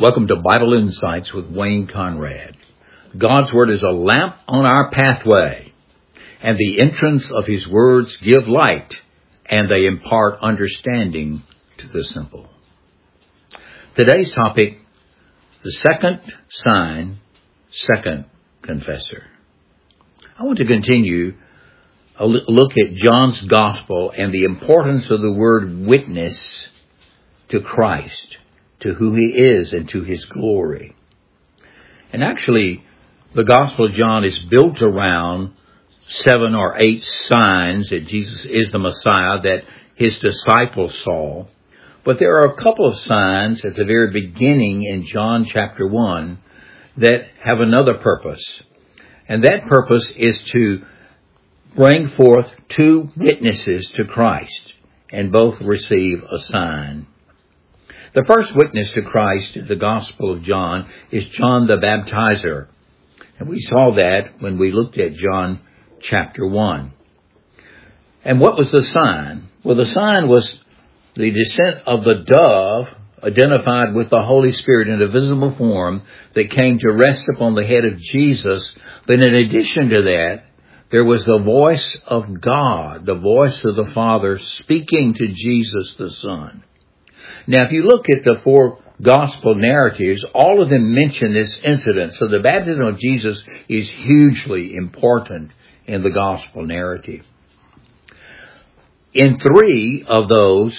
Welcome to Bible Insights with Wayne Conrad. God's Word is a lamp on our pathway, and the entrance of His words give light, and they impart understanding to the simple. Today's topic, the second sign, second confessor. I want to continue a look at John's Gospel and the importance of the word witness to Christ, to who He is and to His glory. And actually, the Gospel of John is built around 7 or 8 signs that Jesus is the Messiah that His disciples saw. But there are a couple of signs at the very beginning in John chapter 1 that have another purpose. And that purpose is to bring forth 2 witnesses to Christ, and both receive a sign. The first witness to Christ in the Gospel of John is John the Baptizer. And we saw that when we looked at John chapter 1. And what was the sign? Well, the sign was the descent of the dove, identified with the Holy Spirit in a visible form, that came to rest upon the head of Jesus. But in addition to that, there was the voice of God, the voice of the Father, speaking to Jesus the Son. Now, if you look at the 4 gospel narratives, all of them mention this incident. So the baptism of Jesus is hugely important in the gospel narrative. In 3 of those,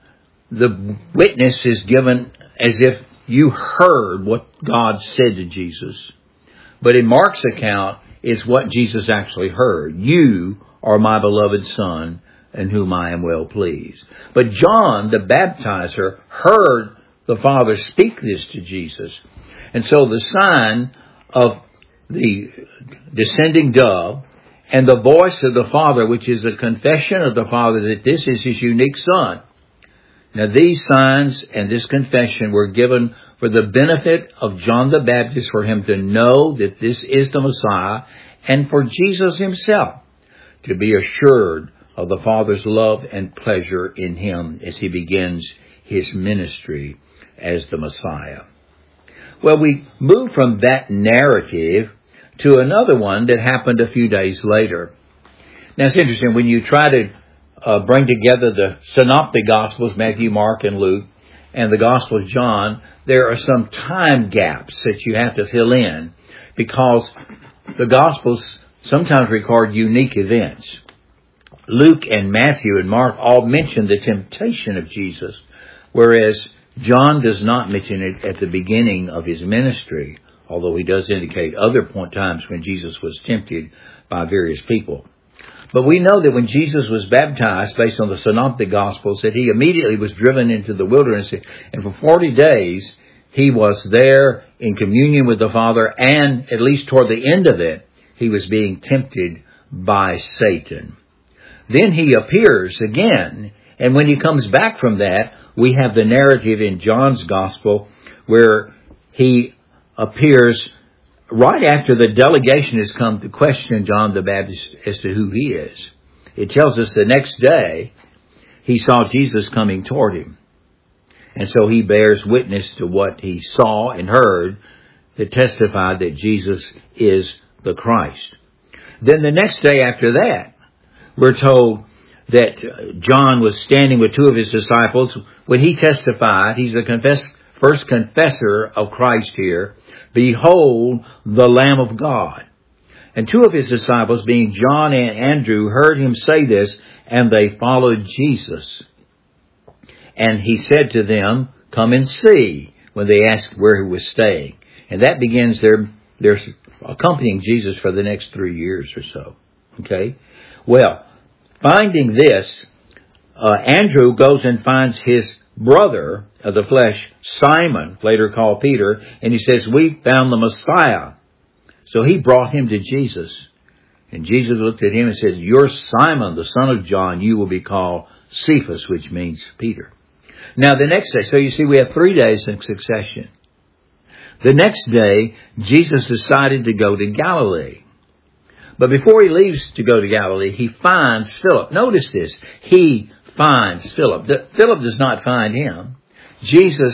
the witness is given as if you heard what God said to Jesus. But in Mark's account, it's what Jesus actually heard. You are my beloved Son, in whom I am well pleased. But John, the baptizer, heard the Father speak this to Jesus. And so the sign of the descending dove and the voice of the Father, which is a confession of the Father that this is His unique Son. Now, these signs and this confession were given for the benefit of John the Baptist, for him to know that this is the Messiah, and for Jesus Himself to be assured of the Father's love and pleasure in Him as He begins His ministry as the Messiah. Well, we move from that narrative to another one that happened a few days later. Now, it's interesting, when you try to bring together the synoptic Gospels, Matthew, Mark, and Luke, and the Gospel of John, there are some time gaps that you have to fill in, because the Gospels sometimes record unique events. Luke and Matthew and Mark all mention the temptation of Jesus, whereas John does not mention it at the beginning of His ministry, although he does indicate other times when Jesus was tempted by various people. But we know that when Jesus was baptized, based on the synoptic Gospels, that He immediately was driven into the wilderness, and for 40 days He was there in communion with the Father, and at least toward the end of it, He was being tempted by Satan. Then He appears again, and when He comes back from that, we have the narrative in John's Gospel where He appears right after the delegation has come to question John the Baptist as to who he is. It tells us the next day he saw Jesus coming toward him. And so he bears witness to what he saw and heard that testified that Jesus is the Christ. Then the next day after that, we're told that John was standing with 2 of his disciples when he testified. He's the first confessor of Christ here. Behold, the Lamb of God. And 2 of his disciples, being John and Andrew, heard him say this, and they followed Jesus. And he said to them, come and see, when they asked where he was staying. And that begins their accompanying Jesus for the next 3 years or so. Okay? Well, finding this, Andrew goes and finds his brother of the flesh, Simon, later called Peter, and he says, we found the Messiah. So he brought him to Jesus. And Jesus looked at him and said, you're Simon, the son of John. You will be called Cephas, which means Peter. Now the next day, so you see we have 3 days in succession. The next day, Jesus decided to go to Galilee. But before he leaves to go to Galilee, he finds Philip. Notice this. He finds Philip. Philip does not find him. Jesus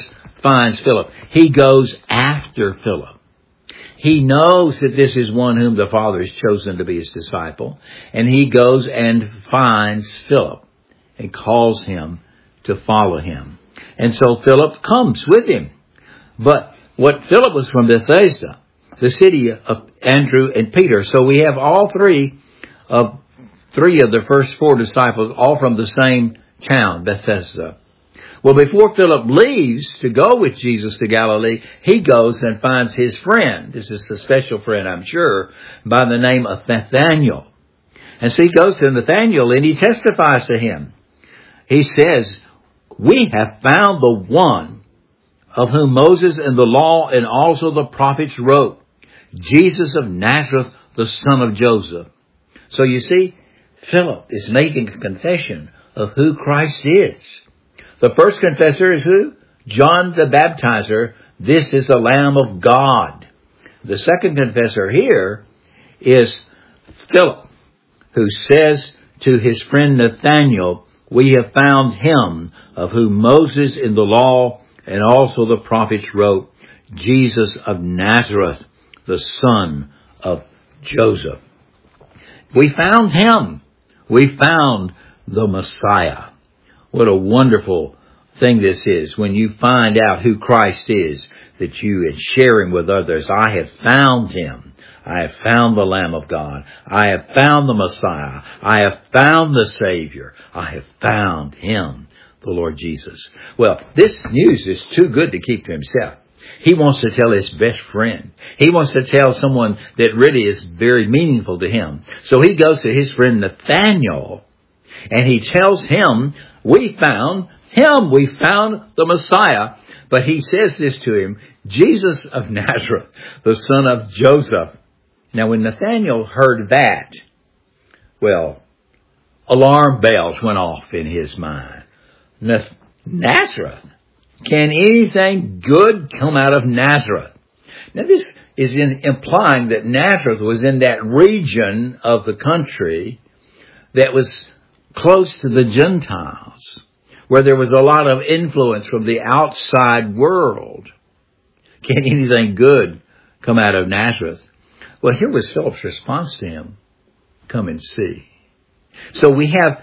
finds Philip. He goes after Philip. He knows that this is one whom the Father has chosen to be his disciple. And he goes and finds Philip and calls him to follow him. And so Philip comes with him. But what Philip was from Bethsaida, the city of Andrew and Peter. So we have all three of the first four disciples, all from the same town, Bethsaida. Well, before Philip leaves to go with Jesus to Galilee, he goes and finds his friend. This is a special friend, I'm sure, by the name of Nathanael. And so he goes to Nathanael and he testifies to him. He says, "We have found the one of whom Moses and the law and also the prophets wrote, Jesus of Nazareth, the son of Joseph." So you see, Philip is making a confession of who Christ is. The first confessor is who? John the Baptizer. This is the Lamb of God. The second confessor here is Philip, who says to his friend Nathanael, "We have found him of whom Moses in the law and also the prophets wrote, Jesus of Nazareth, the son of Joseph." We found him. We found the Messiah. What a wonderful thing this is when you find out who Christ is, that you and sharing with others. I have found him. I have found the Lamb of God. I have found the Messiah. I have found the Savior. I have found him, the Lord Jesus. Well, this news is too good to keep to himself. He wants to tell his best friend. He wants to tell someone that really is very meaningful to him. So he goes to his friend Nathanael and he tells him, "We found him. We found the Messiah." But he says this to him, Jesus of Nazareth, the son of Joseph. Now when Nathanael heard that, well, alarm bells went off in his mind. Nazareth? Can anything good come out of Nazareth? Now this is implying that Nazareth was in that region of the country that was close to the Gentiles, where there was a lot of influence from the outside world. Can anything good come out of Nazareth? Well, here was Philip's response to him. Come and see. So we have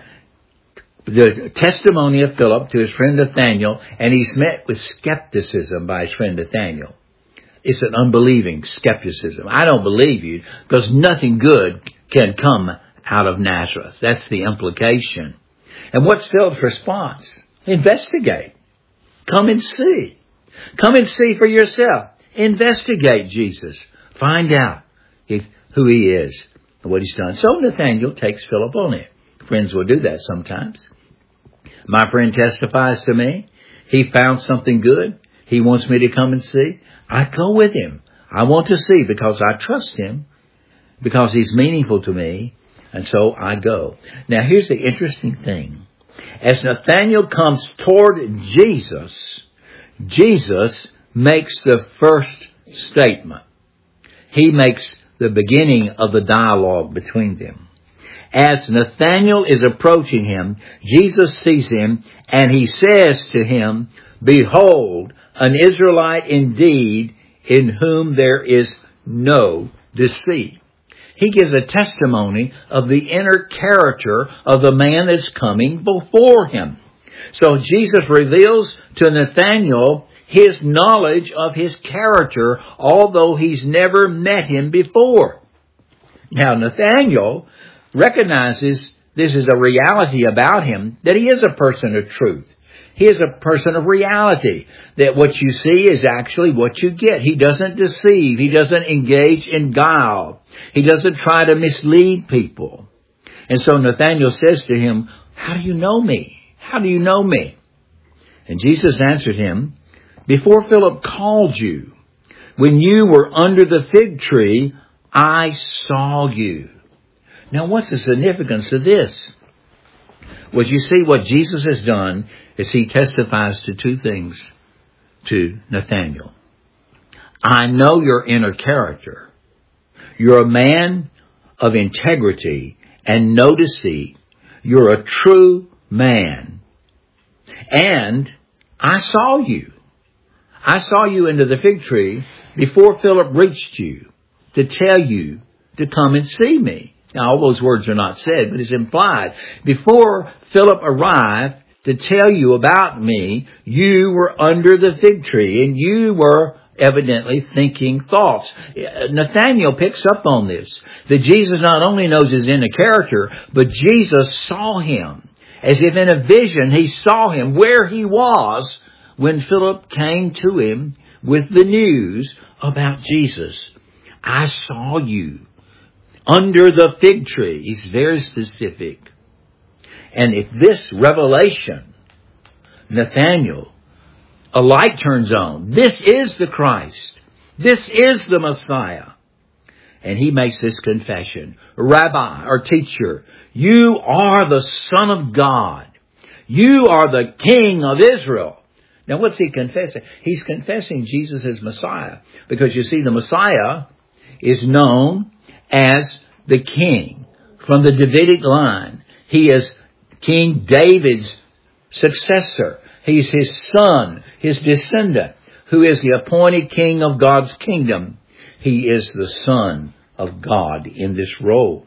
the testimony of Philip to his friend Nathanael, and he's met with skepticism by his friend Nathanael. It's an unbelieving skepticism. I don't believe you because nothing good can come out of Nazareth. That's the implication. And what's Philip's response? Investigate. Come and see. Come and see for yourself. Investigate Jesus. Find out who he is and what he's done. So Nathanael takes Philip on it. Friends will do that sometimes. My friend testifies to me. He found something good. He wants me to come and see. I go with him. I want to see because I trust him, because he's meaningful to me, and so I go. Now here's the interesting thing. As Nathanael comes toward Jesus, Jesus makes the first statement. He makes the beginning of the dialogue between them. As Nathanael is approaching him, Jesus sees him and he says to him, "Behold, an Israelite indeed, in whom there is no deceit." He gives a testimony of the inner character of the man that's coming before him. So Jesus reveals to Nathanael his knowledge of his character, although he's never met him before. Now Nathanael recognizes this is a reality about him, that he is a person of truth. He is a person of reality, that what you see is actually what you get. He doesn't deceive. He doesn't engage in guile. He doesn't try to mislead people. And so Nathanael says to him, "How do you know me? How do you know me?" And Jesus answered him, "Before Philip called you, when you were under the fig tree, I saw you." Now what's the significance of this? Well, you see what Jesus has done is he testifies to two things to Nathanael. I know your inner character. You're a man of integrity and no deceit. You're a true man. And I saw you. I saw you under the fig tree before Philip reached you to tell you to come and see me. Now, all those words are not said, but it's implied. Before Philip arrived to tell you about me, you were under the fig tree and you were evidently thinking thoughts. Nathanael picks up on this, that Jesus not only knows his inner character, but Jesus saw him. As if in a vision, he saw him where he was when Philip came to him with the news about Jesus. I saw you under the fig tree. He's very specific. And if this revelation, Nathanael, a light turns on. This is the Christ. This is the Messiah. And he makes this confession. Rabbi or teacher, you are the Son of God. You are the King of Israel. Now what's he confessing? He's confessing Jesus as Messiah. Because you see, the Messiah is known as the King from the Davidic line. He is King David's successor. He's his son, his descendant, who is the appointed king of God's kingdom. He is the Son of God in this role.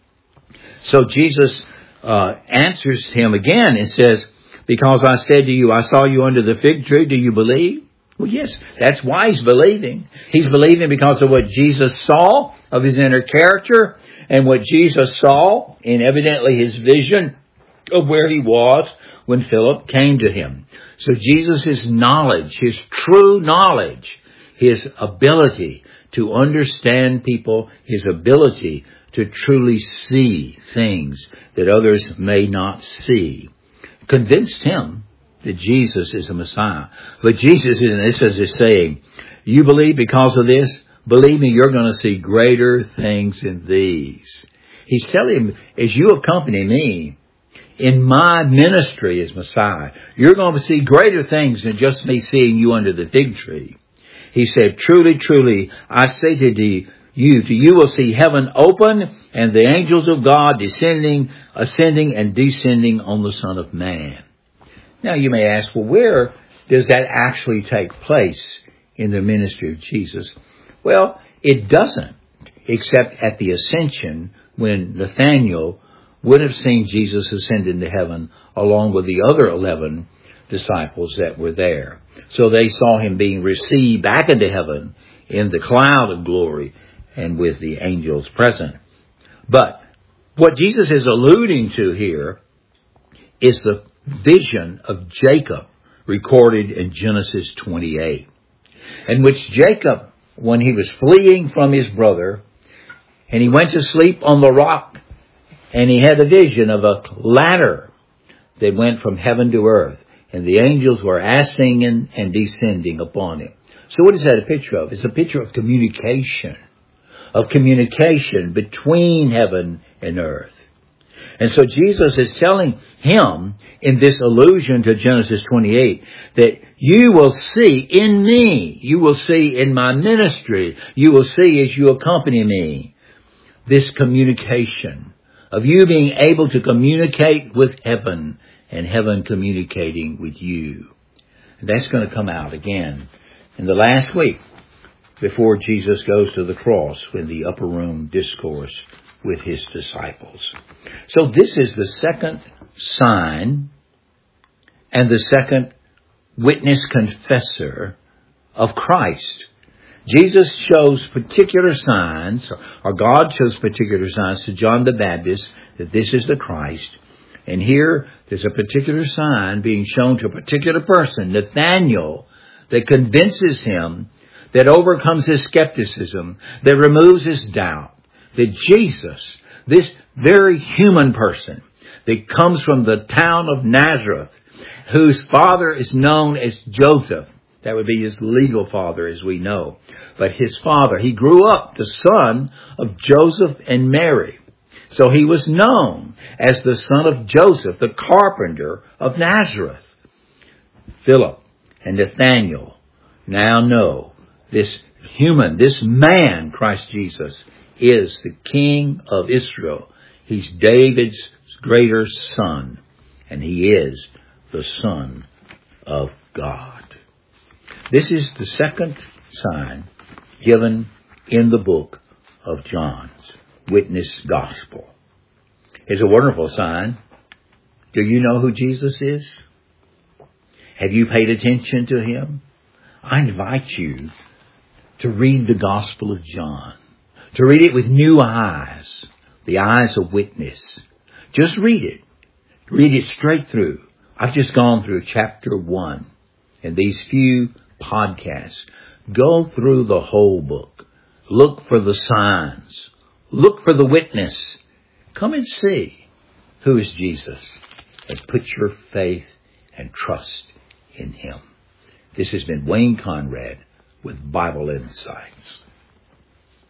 So Jesus answers him again and says, because I said to you, I saw you under the fig tree, do you believe? Well, yes, that's why he's believing. He's believing because of what Jesus saw of his inner character and what Jesus saw in evidently his vision of where he was when Philip came to him. So Jesus' knowledge, his true knowledge, his ability to understand people, his ability to truly see things that others may not see, convinced him that Jesus is the Messiah. But Jesus in this is saying, you believe because of this? Believe me, you're going to see greater things than these. He's telling him, as you accompany me in my ministry as Messiah, you're going to see greater things than just me seeing you under the fig tree. He said, truly, truly, I say to you will see heaven open and the angels of God ascending and descending on the Son of Man. Now you may ask, well, where does that actually take place in the ministry of Jesus? Well, it doesn't, except at the ascension when Nathanael would have seen Jesus ascend into heaven along with the other 11 disciples that were there. So they saw him being received back into heaven in the cloud of glory and with the angels present. But what Jesus is alluding to here is the vision of Jacob recorded in Genesis 28, in which Jacob, when he was fleeing from his brother, and he went to sleep on the rock, and he had a vision of a ladder that went from heaven to earth, and the angels were ascending and descending upon him. So what is that a picture of? It's a picture of communication between heaven and earth. And so Jesus is telling him in this allusion to Genesis 28 that you will see in me, you will see in my ministry, you will see as you accompany me, this communication of you being able to communicate with heaven and heaven communicating with you. And that's going to come out again in the last week before Jesus goes to the cross in the upper room discourse with his disciples. So this is the second sign and the second witness confessor of Christ. Jesus shows particular signs, or God shows particular signs to John the Baptist that this is the Christ. And here there's a particular sign being shown to a particular person, Nathanael, that convinces him, that overcomes his skepticism, that removes his doubt, that Jesus, this very human person that comes from the town of Nazareth, whose father is known as Joseph, that would be his legal father as we know, but his father, he grew up the son of Joseph and Mary. So he was known as the son of Joseph, the carpenter of Nazareth. Philip and Nathanael now know this human, this man, Christ Jesus, is the King of Israel. He's David's greater son, and he is the Son of God. This is the second sign given in the book of John's witness gospel. It's a wonderful sign. Do you know who Jesus is? Have you paid attention to him? I invite you to read the Gospel of John, to read it with new eyes, the eyes of witness. Just read it. Read it straight through. I've just gone through chapter 1 in these few podcasts. Go through the whole book. Look for the signs. Look for the witness. Come and see who is Jesus and put your faith and trust in him. This has been Wayne Conrad with Bible Insights.